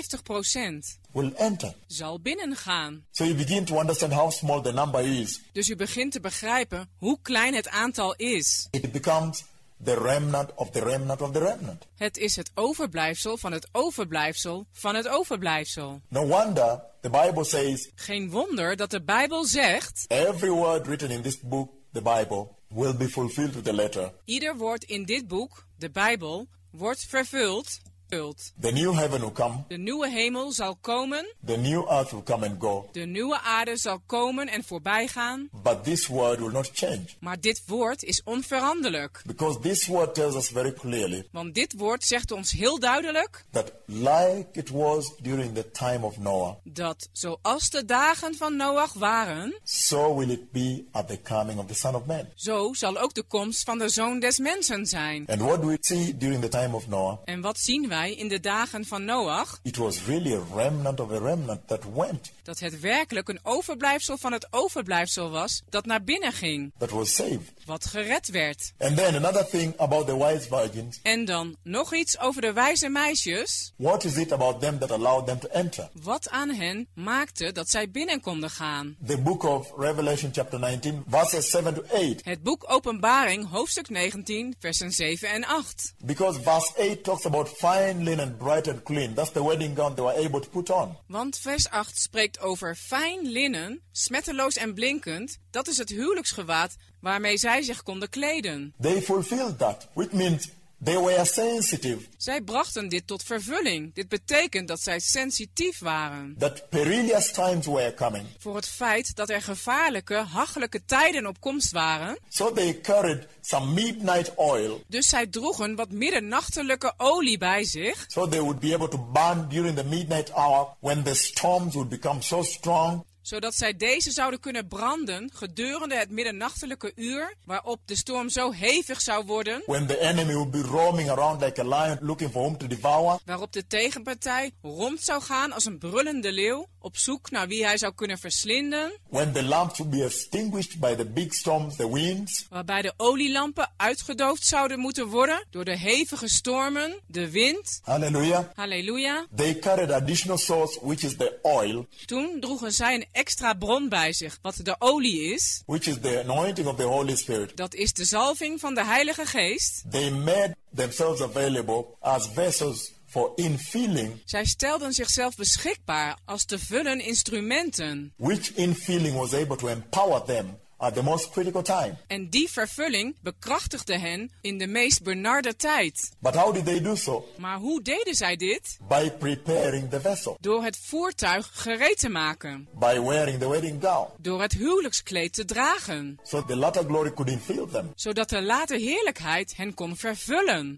50%
will enter.
zal binnengaan.
So you begin to understand how small the number is.
Dus u begint te begrijpen hoe klein het aantal is.
It becomes the remnant of the remnant of the remnant.
Het is het overblijfsel van het overblijfsel van het overblijfsel.
No wonder the Bible says
Geen wonder dat de Bijbel zegt,
every word written in this book, the Bible, will be fulfilled to the letter.
ieder woord in dit boek, de Bijbel, wordt vervuld.
The new heaven will come,
De nieuwe hemel zal komen,
the new earth will come and go,
de nieuwe aarde zal komen en voorbij gaan.
but this word will not change.
Maar dit woord is onveranderlijk.
Because this word tells us very clearly
Want dit woord zegt ons heel duidelijk
that like it was during the time of Noah,
dat zoals de dagen van Noach waren,
so will it be at the coming of the Son of Man.
zo zal ook de komst van de Zoon des Mensen zijn.
And what do we see during the time of Noah?
En wat zien wij in de dagen van Noach?
It was really a remnant of a remnant that went,
Dat het werkelijk een overblijfsel van het overblijfsel was dat naar binnen ging,
that was saved.
wat gered werd.
And then another thing about the wise virgins.
En dan nog iets over de wijze meisjes.
What is it about them that allowed them to enter?
Wat aan hen maakte dat zij binnen konden gaan?
The book of Revelation chapter 19 verses 7 to 8.
Het boek Openbaring, hoofdstuk 19, versen 7 en 8.
Because verse 8 talks about fine linen, bright and clean. That's the wedding gown they were able to put on.
Want vers 8 spreekt over fijn linnen, smetteloos en blinkend. Dat is het huwelijksgewaad waarmee zij zich konden kleden.
They fulfilled that, which means they were sensitive
Zij brachten dit tot vervulling. Dit betekent dat zij sensitief waren
that perilous times were coming.
voor het feit dat er gevaarlijke, hachelijke tijden op komst waren.
So they carried some midnight oil
Dus zij droegen wat middernachtelijke olie bij zich,
so they would be able to burn during the midnight hour when the storms would become so strong.
zodat zij deze zouden kunnen branden gedurende het middernachtelijke uur, waarop de storm zo hevig zou worden,
When the enemy would be roaming around like a lion looking for whom to devour.
waarop de tegenpartij rond zou gaan als een brullende leeuw, op zoek naar wie hij zou kunnen verslinden,
When the lamps would be extinguished by the big storms, the winds.
waarbij de olielampen uitgedoofd zouden moeten worden door de hevige stormen, de wind.
Hallelujah.
Halleluja.
They carried additional source, which is the oil,
Toen droegen zij een extra bron bij zich, wat de olie is.
which is the anointing of the Holy Spirit.
Dat is de zalving van de Heilige Geest.
They made themselves available as vessels for infilling,
Zij stelden zichzelf beschikbaar als te vullen instrumenten.
which infilling was able to empower them at the most critical time.
En die vervulling bekrachtigde hen in de meest benarde tijd.
But how did they do so?
Maar hoe deden zij dit?
By preparing the vessel,
Door het voertuig gereed te maken.
by wearing the wedding gown,
Door het huwelijkskleed te dragen.
so the latter glory could infill them.
Zodat de late heerlijkheid hen kon vervullen.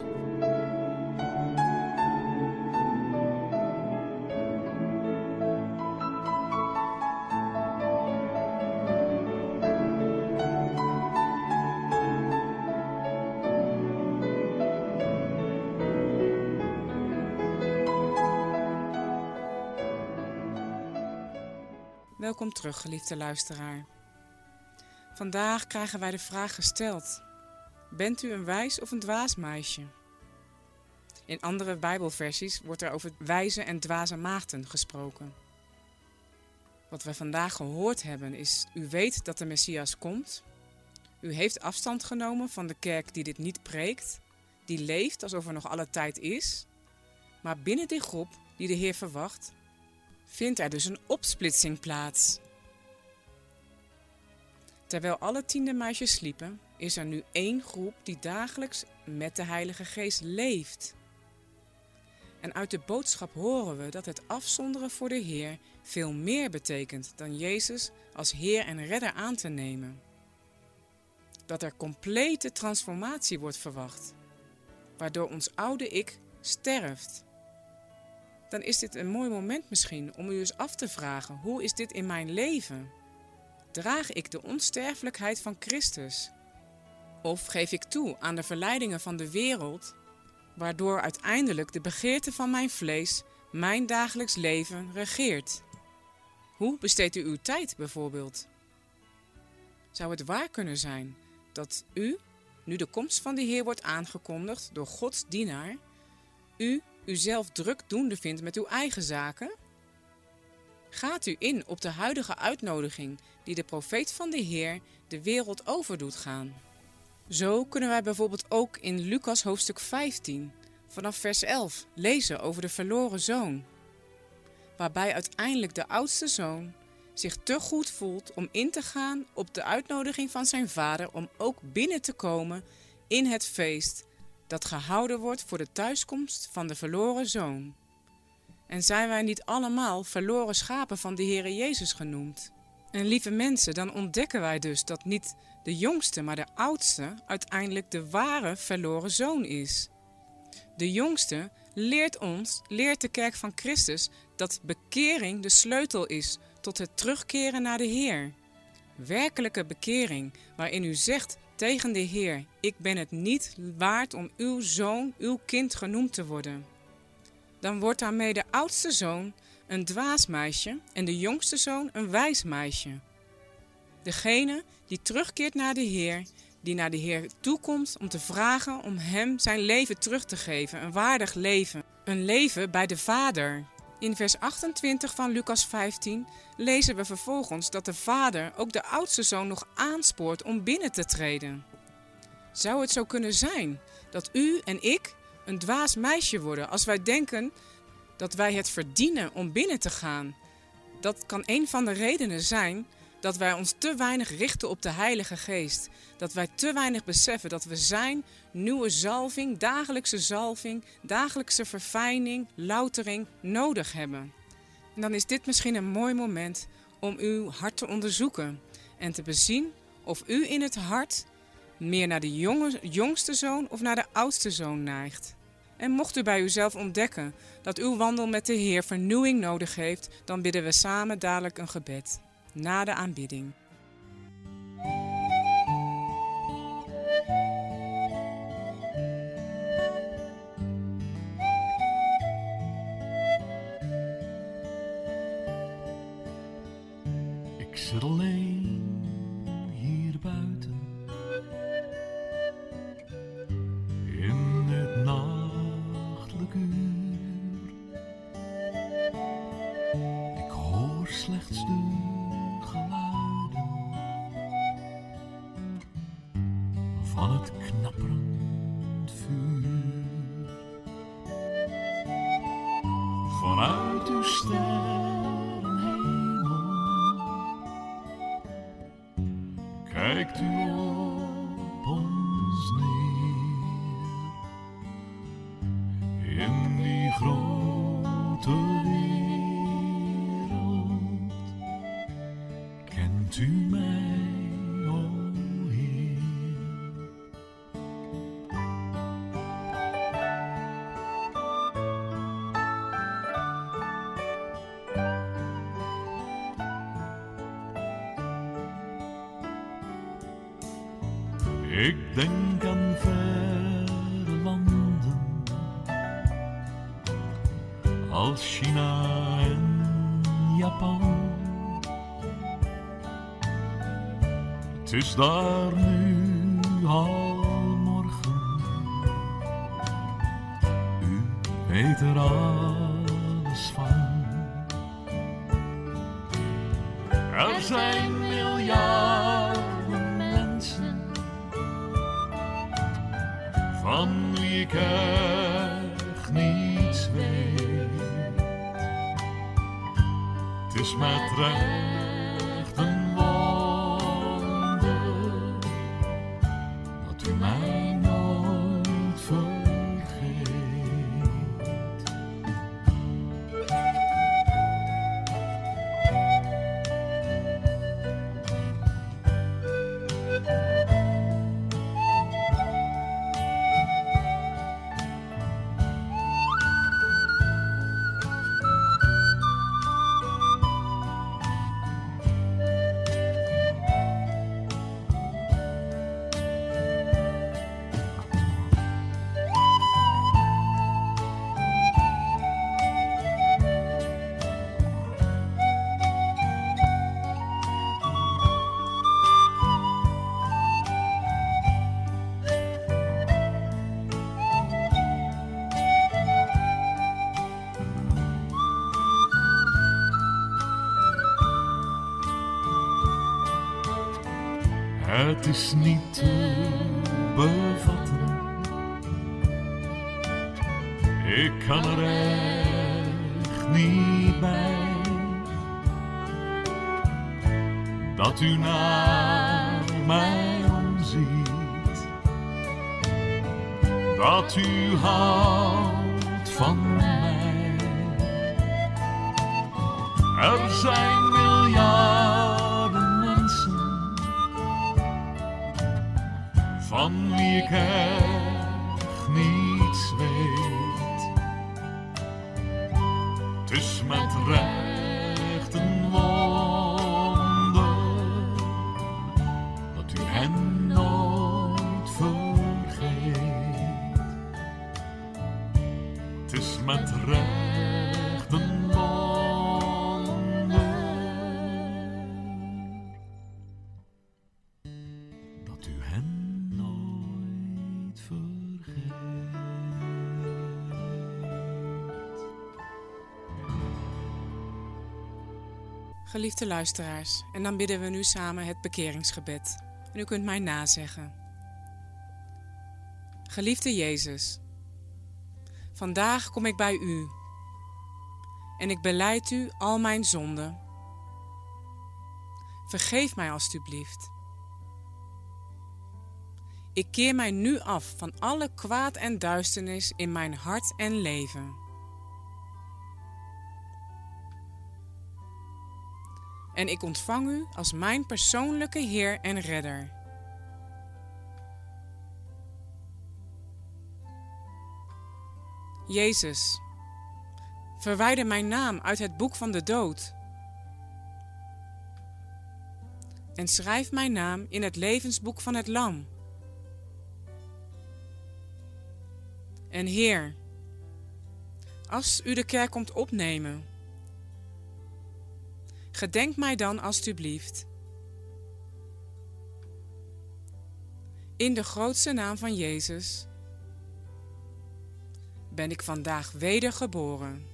Welkom terug, geliefde luisteraar. Vandaag krijgen wij de vraag gesteld: bent u een wijs of een dwaas meisje? In andere Bijbelversies wordt er over wijze en dwaze maagden gesproken. Wat we vandaag gehoord hebben is: u weet dat de Messias komt. U heeft afstand genomen van de kerk die dit niet preekt, die leeft alsof er nog alle tijd is. Maar binnen die groep die de Heer verwacht, vindt er dus een opsplitsing plaats. Terwijl alle tienermeisjes sliepen, is er nu één groep die dagelijks met de Heilige Geest leeft. En uit de boodschap horen we dat het afzonderen voor de Heer veel meer betekent dan Jezus als Heer en Redder aan te nemen. Dat er complete transformatie wordt verwacht, waardoor ons oude ik sterft. Dan is dit een mooi moment misschien om u eens af te vragen: hoe is dit in mijn leven? Draag ik de onsterfelijkheid van Christus? Of geef ik toe aan de verleidingen van de wereld, waardoor uiteindelijk de begeerte van mijn vlees mijn dagelijks leven regeert? Hoe besteedt u uw tijd bijvoorbeeld? Zou het waar kunnen zijn dat u, nu de komst van de Heer wordt aangekondigd door Gods dienaar, uzelf drukdoende vindt met uw eigen zaken? Gaat u in op de huidige uitnodiging die de profeet van de Heer de wereld over doet gaan? Zo kunnen wij bijvoorbeeld ook in Lucas hoofdstuk 15, vanaf vers 11, lezen over de verloren zoon. Waarbij uiteindelijk de oudste zoon zich te goed voelt om in te gaan op de uitnodiging van zijn vader om ook binnen te komen in het feest dat gehouden wordt voor de thuiskomst van de verloren zoon. En zijn wij niet allemaal verloren schapen van de Heere Jezus genoemd? En lieve mensen, dan ontdekken wij dus dat niet de jongste, maar de oudste uiteindelijk de ware verloren zoon is. De jongste leert de kerk van Christus dat bekering de sleutel is tot het terugkeren naar de Heer. Werkelijke bekering, waarin u zegt tegen de Heer: ik ben het niet waard om uw zoon, uw kind genoemd te worden. Dan wordt daarmee de oudste zoon een dwaas meisje en de jongste zoon een wijs meisje. Degene die terugkeert naar de Heer, die naar de Heer toekomt om te vragen om hem zijn leven terug te geven, een waardig leven, een leven bij de Vader. In vers 28 van Lucas 15 lezen we vervolgens dat de vader ook de oudste zoon nog aanspoort om binnen te treden. Zou het zo kunnen zijn dat u en ik een dwaas meisje worden als wij denken dat wij het verdienen om binnen te gaan? Dat kan een van de redenen zijn dat wij ons te weinig richten op de Heilige Geest. Dat wij te weinig beseffen dat we zijn nieuwe zalving, dagelijkse verfijning, loutering nodig hebben. En dan is dit misschien een mooi moment om uw hart te onderzoeken en te bezien of u in het hart meer naar de jongste zoon of naar de oudste zoon neigt. En mocht u bij uzelf ontdekken dat uw wandel met de Heer vernieuwing nodig heeft, dan bidden we samen dadelijk een gebed na de aanbidding.
Ik zit alleen hier buiten in het nachtelijk uur. Ik hoor slechts de geluiden van het knapperend vuur. Vanuit uw kijkt u op ons neer, in die grote wereld. Kent u mij, o Heer? Ik denk aan verre landen als China en Japan. Het is daar nu al morgen, u weet er alles van. Er zijn miljarden mensen van wie ik echt niets weet. Het is met recht een wonder Het is niet te bevatten. Ik kan er echt niet bij dat u naar mij omziet, dat u houdt van mij. Er zijn miljarden mensen van wie ik echt niets weet. Het is met recht een wonder dat u hen nooit vergeet. Het is met recht een wonder dat u hen nooit vergeet.
Geliefde luisteraars, en dan bidden we nu samen het bekeringsgebed. En u kunt mij nazeggen. Geliefde Jezus, vandaag kom ik bij u en ik belijd u al mijn zonden. Vergeef mij alstublieft. Ik keer mij nu af van alle kwaad en duisternis in mijn hart en leven. En ik ontvang u als mijn persoonlijke Heer en Redder. Jezus, verwijder mijn naam uit het boek van de dood. En schrijf mijn naam in het levensboek van het Lam. En Heer, als u de kerk komt opnemen, gedenk mij dan alstublieft. In de grootste naam van Jezus ben ik vandaag wedergeboren.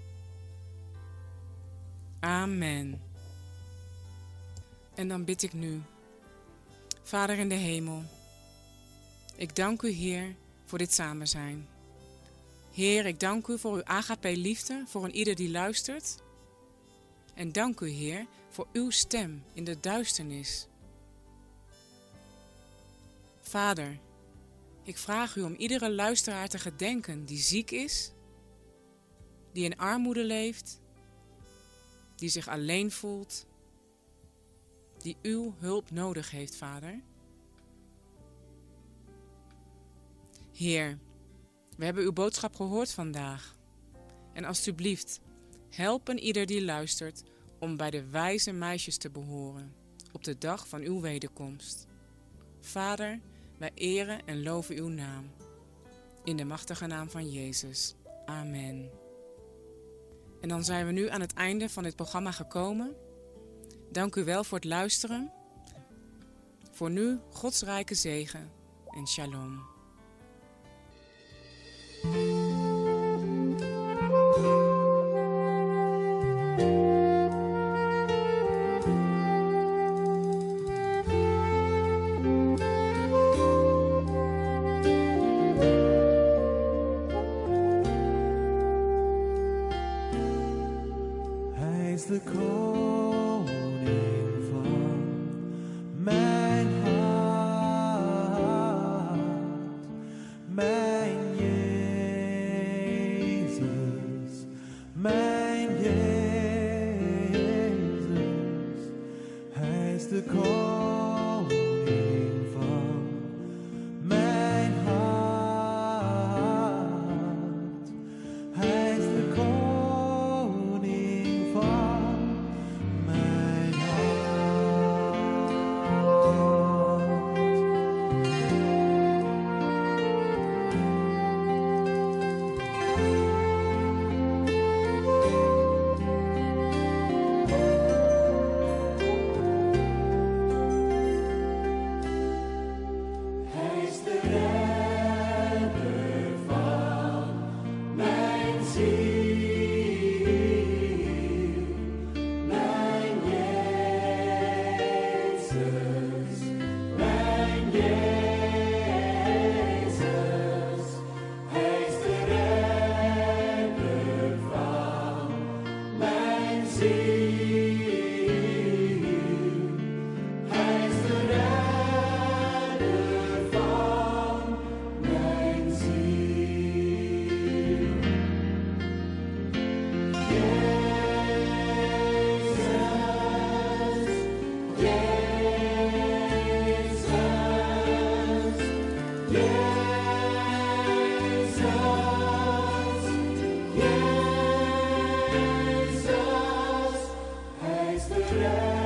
Amen. En dan bid ik nu. Vader in de hemel, ik dank u, Heer, voor dit samen zijn. Heer, ik dank u voor uw agape-liefde voor een ieder die luistert. En dank u, Heer, voor uw stem in de duisternis. Vader, ik vraag u om iedere luisteraar te gedenken die ziek is, die in armoede leeft, die zich alleen voelt, die uw hulp nodig heeft, Vader. Heer, we hebben uw boodschap gehoord vandaag. En alstublieft, help een ieder die luistert om bij de wijze meisjes te behoren op de dag van uw wederkomst. Vader, wij eren en loven uw naam. In de machtige naam van Jezus. Amen. En dan zijn we nu aan het einde van dit programma gekomen. Dank u wel voor het luisteren. Voor nu Gods rijke zegen en shalom.
Hij is de koning van mijn hart, mijn Jezus, mijn Jezus. Hij is de koning van mijn hart. Hij is de koning van mijn hart.
Hij is de